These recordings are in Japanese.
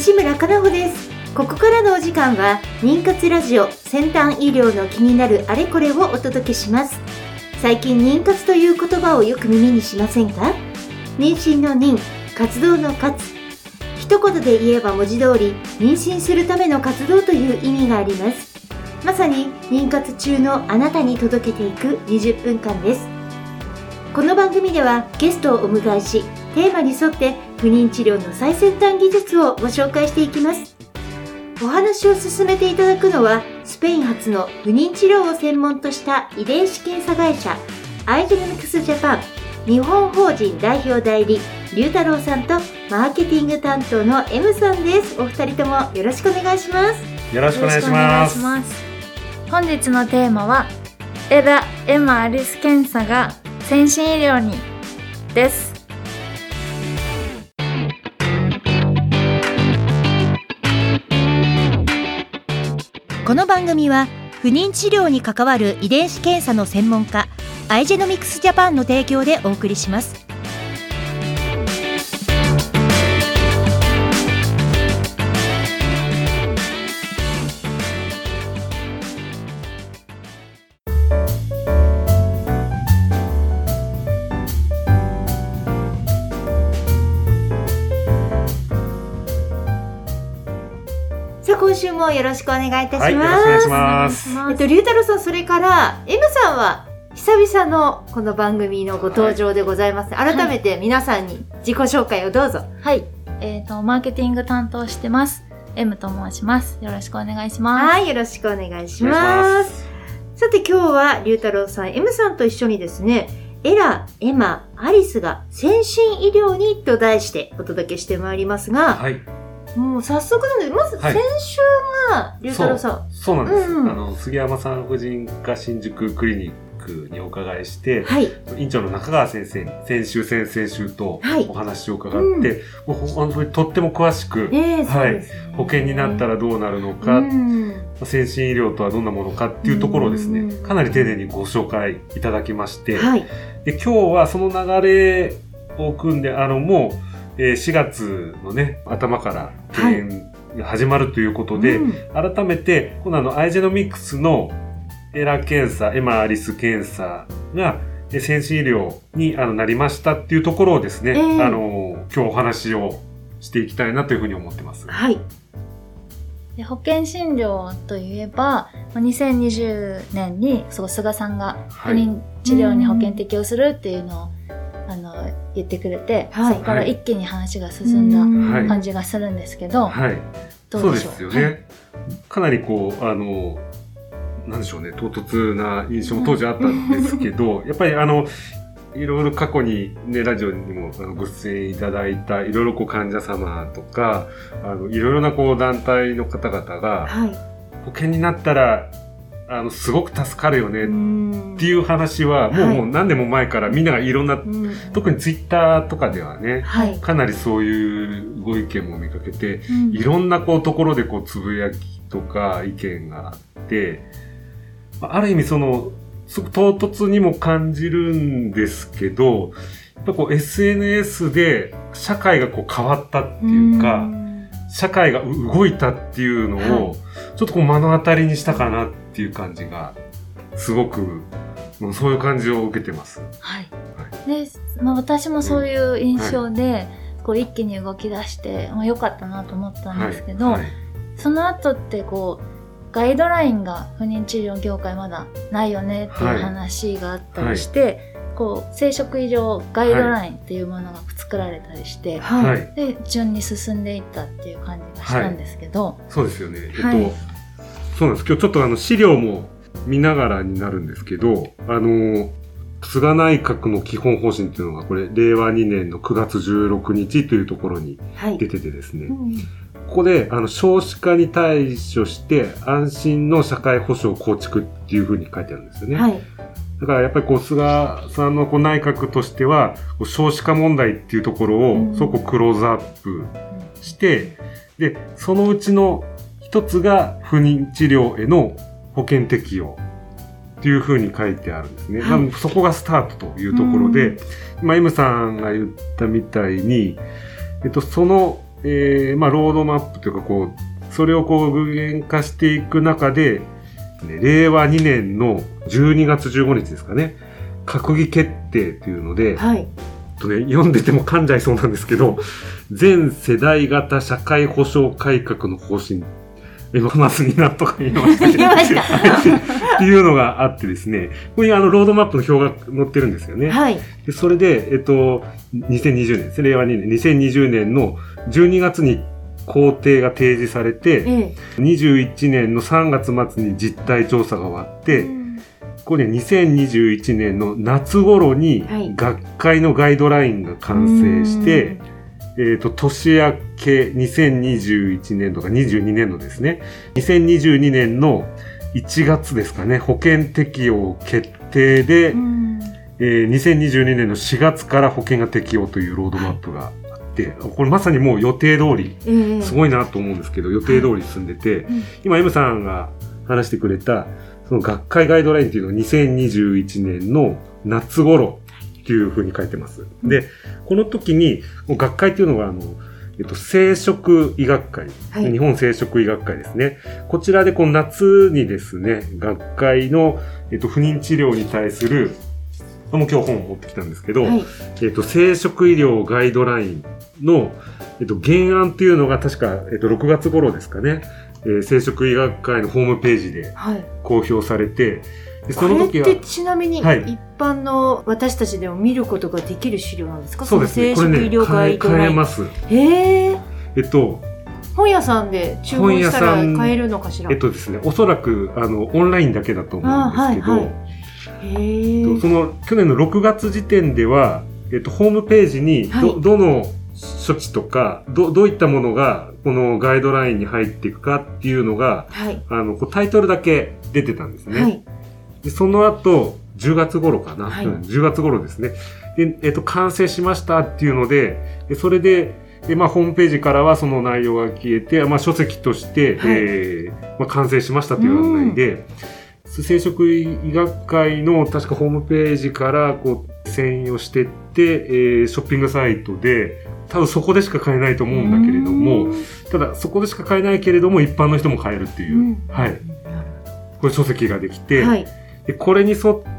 西村かなほです。ここからのお時間は妊活ラジオ、先端医療の気になるあれこれをお届けします。最近妊活という言葉をよく耳にしませんか？妊娠の妊、活動の活。一言で言えば文字通り妊娠するための活動という意味があります。まさに妊活中のあなたに届けていく20分間です。この番組ではゲストをお迎えし、テーマに沿って不妊治療の最先端技術をご紹介していきます。お話を進めていただくのは、スペイン発の不妊治療を専門とした遺伝子検査会社アイジェノミクスジャパン日本法人代表代理龍太郎さんとマーケティング担当の M さんです。お二人ともよろしくお願いします。 よろしくお願いします。 本日のテーマはエラ・エマ・アリス検査が先進医療にです。 この番組は不妊治療に関わる遺伝子検査の専門家アイジェノミクスジャパンの提供でお送りします。今週もよろしくお願いいたします。 はい、よろしくお願いします。 龍太郎さん、それから、M さんは久々のこの番組のご登場でございます。改めて皆さんに自己紹介をどうぞ。 はい。マーケティング担当してます。M と申します。よろしくお願いします。 はい、よろしくお願いします。さて今日は龍太郎さん、M さんと一緒にですね、エラ、エマ、アリスが先進医療にと題してお届けしてまいりますが、 はい。 もう早速なんで、まず先週が龍太郎さん。 そうなんです。杉山産婦人科新宿クリニックにお伺いして、はい、院長の中川先生に先週先々週とお話を伺って、もう本当にとっても詳しく、はい、保険になったらどうなるのか、先進医療とはどんなものかっていうところをですね、かなり丁寧にご紹介いただきまして、はい、で今日はその流れを組んで、もう4月のね、頭から経営が始まるということで、改めて、このアイジェノミクスのエラ検査、エマ・アリス検査が先進医療になりましたっていうところをですね、今日お話をしていきたいなというふうに思ってます。 はい。 で、保険診療といえば、2020年に菅さんが不妊治療に保険適用するっていうのを言ってくれて、そこから一気に話が進んだ感じがするんですけど、どうでしょう？ そうですよね。かなりなんでしょうね、唐突な印象も当時あったんですけど、やっぱりいろいろ過去にね、ラジオにもご出演いただいたいろいろ患者様とか、いろいろな団体の方々が、保険になったらすごく助かるよねっていう話はもう何年も前からみんながいろんな、特にツイッターとかではね、かなりそういうご意見も見かけて、いろんなところでつぶやきとか意見があって、ある意味すごく唐突にも感じるんですけど、やっぱSNS で社会が変わったっていうか、社会が動いたっていうのを、ちょっと目の当たりにしたかなっていう感じが、すごく、そういう感じを受けてます。 はい。で、私もそういう印象で、一気に動き出して、良かったなと思ったんですけど、その後ってガイドラインが不妊治療業界まだないよねっていう話があったりして、生殖医療ガイドラインっていうものが作られたりして、で順に進んでいったっていう感じがしたんですけど、 そうですよね。そうなんです。今日ちょっと資料も見ながらになるんですけど、菅内閣の基本方針っていうのがこれ令和2年の9月16日というところに出ててですね、ここで少子化に対処して安心の社会保障構築っていうふうに書いてあるんですよね。だからやっぱり菅さんの内閣としては少子化問題っていうところをすごくクローズアップして、でそのうちの一つが不妊治療への保険適用っていうふうに書いてあるんですね。そこがスタートというところで、M さんが言ったみたいに、そのまあ、ロードマップというか、こう、それをこう具現化していく中で、ね、令和2年の12月15日ですかね、閣議決定というので、 はい。 読んでても噛んじゃいそうなんですけど、全世代型社会保障改革の方針、今まさになんとか言いましたけど言いましたっていうのがあってですね、ここにロードマップの表が載ってるんですよね。 はい。 でそれで、2020年ですね、令和2年、2020年の12月に工程が提示されて、21年の3月末に実態調査が終わって、ここで2021年の夏頃に学会のガイドラインが完成して、年明け2021年度か22年度ですね。2022年の1月ですかね、保険適用決定で、2022年の4月から保険が適用というロードマップがあって、これまさにもう予定通り、すごいなと思うんですけど、予定通り進んでて、今 M さんが話してくれた、その学会ガイドラインっていうのを2021年の夏頃っていう風に書いてます。で、この時に、学会っていうのが生殖医学会、はい、日本生殖医学会ですね。こちらでこの夏にですね、学会の、不妊治療に対する、今日本を持ってきたんですけど、はい、生殖医療ガイドラインの、原案っていうのが確か、6月頃ですかね。生殖医学会のホームページで公表されて、でその時はこれってちなみに、はい、一般の私たちでも見ることができる資料なんですか？ そうですね。 生殖医療ガイドライン。 買えます。 へー。本屋さんで注文したら買えるのかしら？ ですね、おそらくオンラインだけだと思うんですけど、はいはい、その去年の6月時点では、ホームページにどの処置とかどういったものがこのガイドラインに入っていくかっていうのが、はい、タイトルだけ出てたんですね。はい、でその後10月頃かな、はい、10月頃ですね。で、完成しましたっていうので、それでまあ、ホームページからはその内容が消えて、まあ、書籍として、はいまあ、完成しましたという案内で、生殖医学会の確かホームページからこう遷移をしていって、ショッピングサイトで多分そこでしか買えないと思うんだけれども、ただそこでしか買えないけれども一般の人も買えるっていう、はい、これ書籍ができて、はい、でこれに沿って、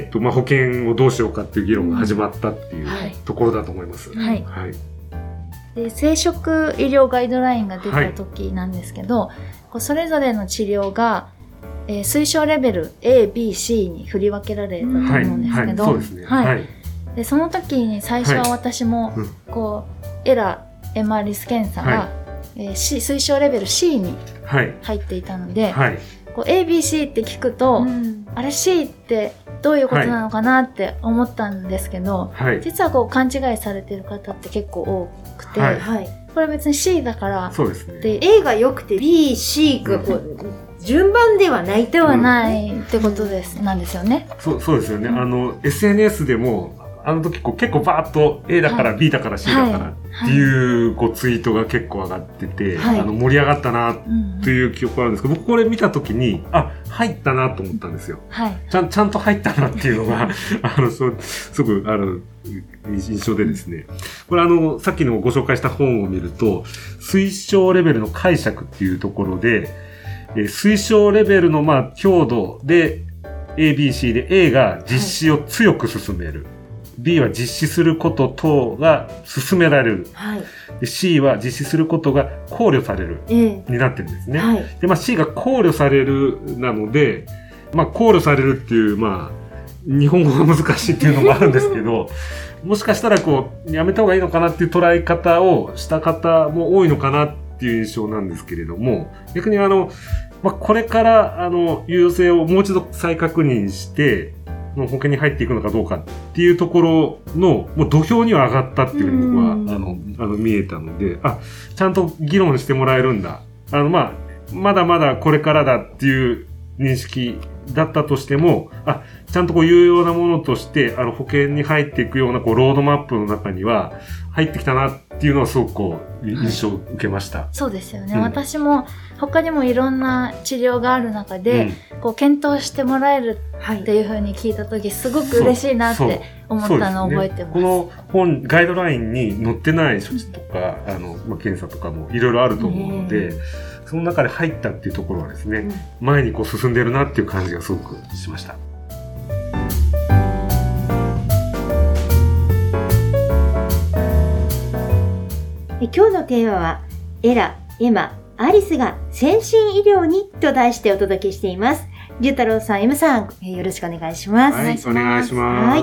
まあ、保険をどうしようかっていう議論が始まったっていうところだと思います。 はいはいで生殖医療ガイドラインが出た時なんですけど、はい、それぞれの治療が、推奨レベル A、B、C に振り分けられたと思うんですけど、 そうですね。はい。 でその時に最初は私も、こうエラMRリス検査が、推奨レベル C に入っていたので、こう A、B、C って聞くと、あれ C ってどういうことなのかなって思ったんですけど、実はこう勘違いされてる方って結構多くて、これ別に C だから、 そうですね。 で A が良くて B、C がこう、順番ではないってことです、なんですよね。 そうですよね。SNS でもあの時結構バーッと A だから B だから C だからっていうツイートが結構上がってて、盛り上がったなっていう記憶があるんですけど、僕これ見た時に入ったなと思ったんですよ。ちゃんと入ったなっていうのがすごく印象でですね。これさっきのご紹介した本を見ると、推奨レベルの解釈っていうところで、推奨レベルの強度で A、B、C で A が実施を強く進める。B は実施すること等が進められる。で C は実施することが考慮される。になってるんですね。で、C が考慮されるなので、考慮されるっていう、日本語が難しいっていうのもあるんですけど、もしかしたらやめた方がいいのかなっていう捉え方をした方も多いのかなっていう印象なんですけれども、逆にこれから有用性をもう一度再確認して、保険に入っていくのかどうかっていうところのもう土俵には上がったっていうふうに僕は見えたので、ちゃんと議論してもらえるんだ。まだまだこれからだっていう認識だったとしても、ちゃんと有用なものとして保険に入っていくようなロードマップの中には入ってきたなっっていうのはすごくこう印象を受けました。 そうですよね、 うん、 私も他にもいろんな治療がある中で、こう検討してもらえるっていう風に聞いた時すごく嬉しいなって思ったのを覚えてます。 この本ガイドラインに載ってない処置とか検査とかもいろいろあると思うので、その中で入ったっていうところはですね、前にこう進んでるなっていう感じがすごくしました。 今日のテーマはエラ、エマ、アリスが先進医療にと題してお届けしています。龍太郎さん、M さん、よろしくお願いします。 はい、お願いします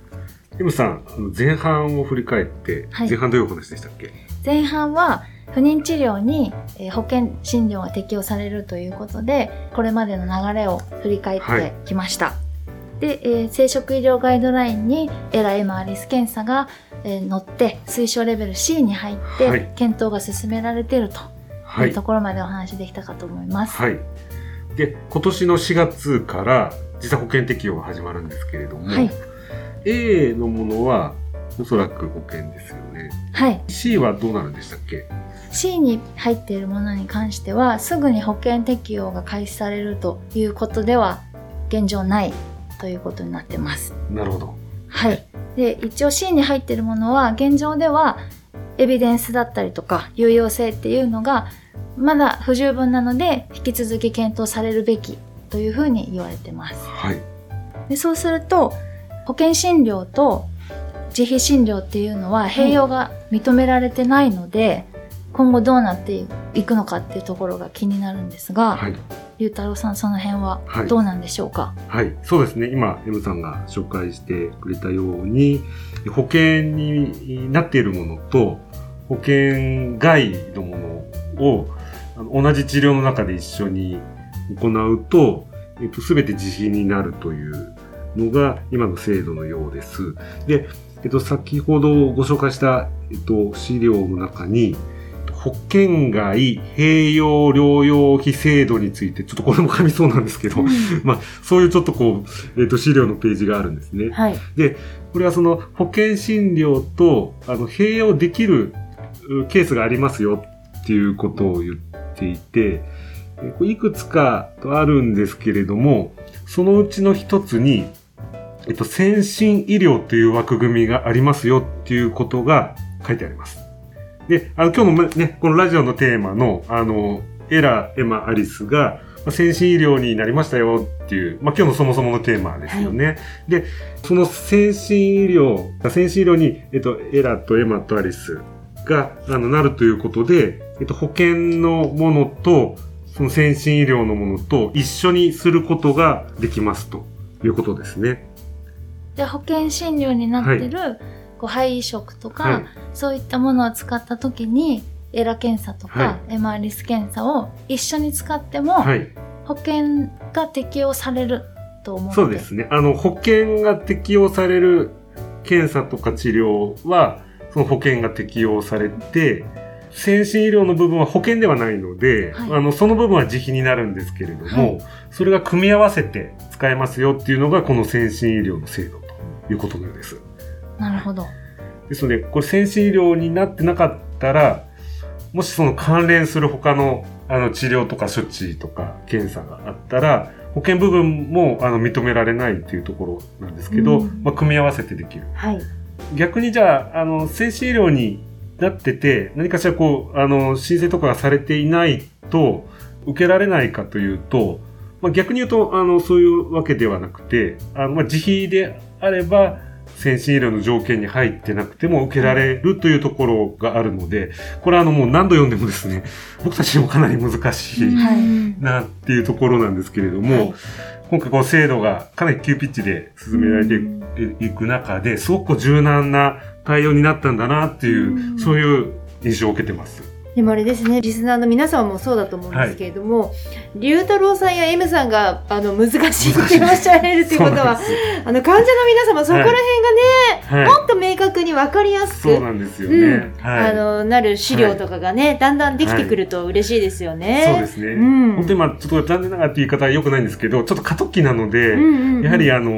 。M さん、前半を振り返って、前半どういうお話でしたっけ？ 前半は不妊治療に保険診療が適用されるということで、これまでの流れを振り返ってきました。で、生殖医療ガイドラインにエラ、エマ、アリス検査が載って推奨レベル C に入って検討が進められているというところまでお話できたかと思います。 はい。で、今年の4月から自殺保険適用が始まるんですけれども、はい、A のものはおそらく保険ですよね。 はい。 C はどうなるんでしたっけ？ C に入っているものに関してはすぐに保険適用が開始されるということでは現状ないということになってます。 なるほど。 はい。で、一応 C に入っているものは現状ではエビデンスだったりとか有用性っていうのがまだ不十分なので引き続き検討されるべきというふうに言われてます。 はい。 で、そうすると保険診療と自費診療っていうのは併用が認められてないので、今後どうなっていくのかっていうところが気になるんですが、はい、龍太郎さん、その辺はどうなんでしょうか？ はい、はい、そうですね。今 M さんが紹介してくれたように保険になっているものと保険外のものを同じ治療の中で一緒に行うと、全て自費になるというのが今の制度のようです。で、先ほどご紹介した、資料の中に保険外併用療養費制度について、ちょっとこれも噛みそうなんですけど、まあ、そういうちょっとこう、資料のページがあるんですね。 はい。で、 これはその保険診療と、併用できるケースがありますよっていうことを言っていて、いくつかあるんですけれども、そのうちの一つに、先進医療という枠組みがありますよっていうことが書いてあります。で、今日のね、このラジオのテーマの、エラ、エマ、アリスが、先進医療になりましたよっていう、今日のそもそものテーマですよね。はい、で、その先進医療に、エラとエマとアリスが、なるということで、保険のものと、その先進医療のものと一緒にすることができますということですね。 で、保険診療になってる、肺移植とか、そういったものを使ったときにエラ検査とか、エマアリス検査を一緒に使っても、保険が適用されると思うので。 そうですね。保険が適用される検査とか治療はその保険が適用されて、先進医療の部分は保険ではないので、その部分は自費になるんですけれども、それが組み合わせて使えますよっていうのがこの先進医療の制度ということのようです。 なるほど。 ですので、これ先進医療になってなかったら、もしその関連する他の治療とか処置とか検査があったら、保険部分も認められないっていうところなんですけど、組み合わせてできる。 はい。 逆にじゃあ、先進医療になってて、何かしらこう、申請とかがされていないと受けられないかというと、逆に言うと、そういうわけではなくて、自費であれば、先進医療の条件に入ってなくても受けられるというところがあるので、これはもう何度読んでもですね、僕たちもかなり難しいなっていうところなんですけれども、今回こう制度がかなり急ピッチで進められていく中で、すごく柔軟な対応になったんだなっていう、そういう印象を受けてます。 でもあれですね、リスナーの皆様もそうだと思うんですけれども、龍太郎さんや M さんが難しいっておっしゃられるということは、患者の皆様そこら辺がね、もっと明確に分かりやすく、 そうなんですよね、 なる資料とかがね、だんだんできてくると嬉しいですよね。 そうですね。本当にちょっと残念ながらって言い方は良くないんですけど、ちょっと過渡期なので、やはり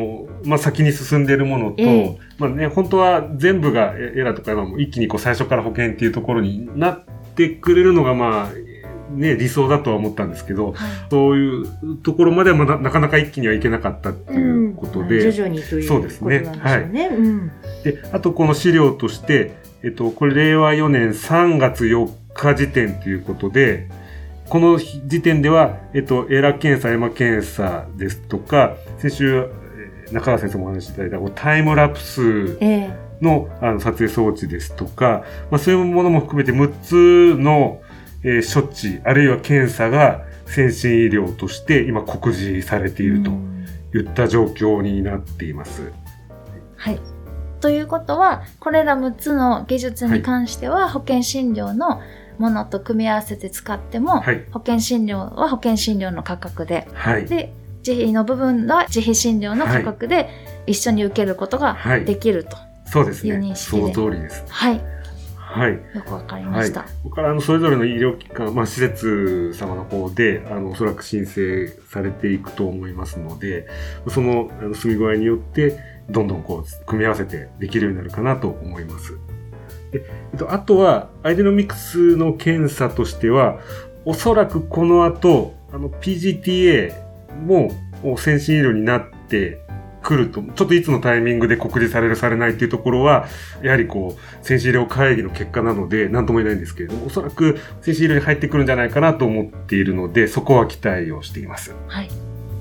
先に進んでいるものと、本当は全部がエラーとかも一気に最初から保険っていうところになってくれるのが理想だとは思ったんですけど、そういうところまではなかなか一気にはいけなかったっていうことで、 徐々にということなんでしょうね。 で、あとこの資料として、これ令和4年3月4日時点ということで、この時点では、エラ検査、エマ検査ですとか、先週、中川先生もお話しいただいたタイムラプスの、撮影装置ですとか、そういうものも含めて6つの、処置、あるいは検査が先進医療として今告示されているといった状況になっています。 はい。ということは、これら6つの技術に関しては、保険診療のものと組み合わせて使っても、保険診療は保険診療の価格で、で、自費の部分は自費診療の価格で一緒に受けることができるという認識で。 その通りです。 はい。よくわかりました。 ここからそれぞれの医療機関、施設様の方で、おそらく申請されていくと思いますので、その、進み具合によって、どんどん組み合わせてできるようになるかなと思います。で、あとは、アイデノミクスの検査としては、おそらくこの後、PGTA も先進医療になってくると、ちょっといつのタイミングで告示されるされないっていうところは、やはり先進医療会議の結果なので、なんとも言えないんですけれども、おそらく先進医療に入ってくるんじゃないかなと思っているので、そこは期待をしています。 はい。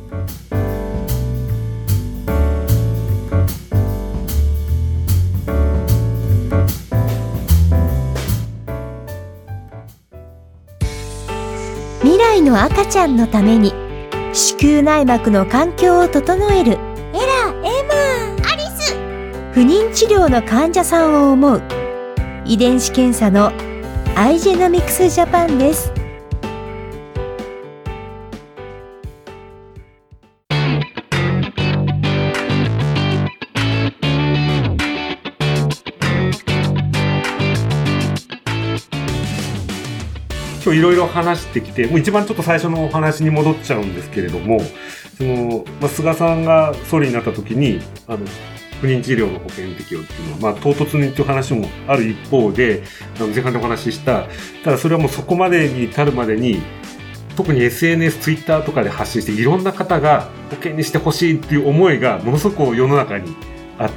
未来の赤ちゃんのために子宮内膜の環境を整えるエラ、エマ、アリス。不妊治療の患者さんを思う遺伝子検査のアイジェノミクスジャパンです。 今日いろいろ話してきて、もう一番ちょっと最初のお話に戻っちゃうんですけれども、菅さんが総理になった時に、不妊治療の保険適用っていうのは、唐突にという話もある一方で、前半でお話しした、ただそれはもうそこまでに至るまでに、特に SNS、Twitter とかで発信して、いろんな方が保険にしてほしいっていう思いがものすごく世の中にあって、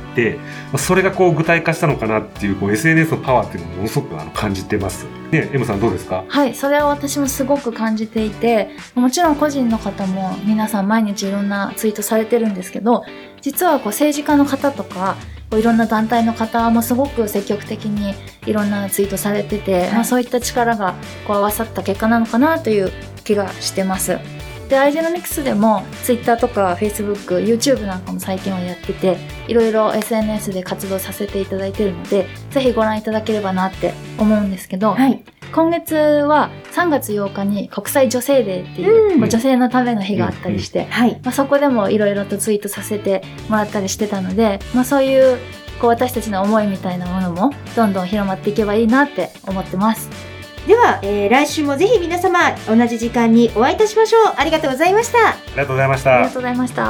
それが具体化したのかなっていう、SNS のパワーっていうのをものすごく感じてます。ね、M さんどうですか？ はい、それは私もすごく感じていて、もちろん個人の方も皆さん毎日いろんなツイートされてるんですけど、実は政治家の方とか、いろんな団体の方もすごく積極的にいろんなツイートされてて、そういった力が合わさった結果なのかなという気がしてます。で、アイジェノミクスでも Twitter とか Facebook、YouTube なんかも最近はやってて、いろいろ SNS で活動させていただいているので、ぜひご覧いただければなって思うんですけど、今月は3月8日に国際女性デーっていう、女性のための日があったりして、そこでもいろいろとツイートさせてもらったりしてたので、そういう私たちの思いみたいなものもどんどん広まっていけばいいなって思ってます。 では、来週もぜひ皆様同じ時間にお会いいたしましょう。ありがとうございました。 ありがとうございました。 ありがとうございました。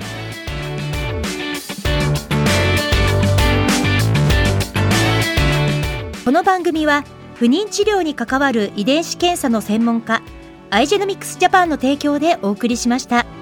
この番組は不妊治療に関わる遺伝子検査の専門家アイジェノミクスジャパンの提供でお送りしました。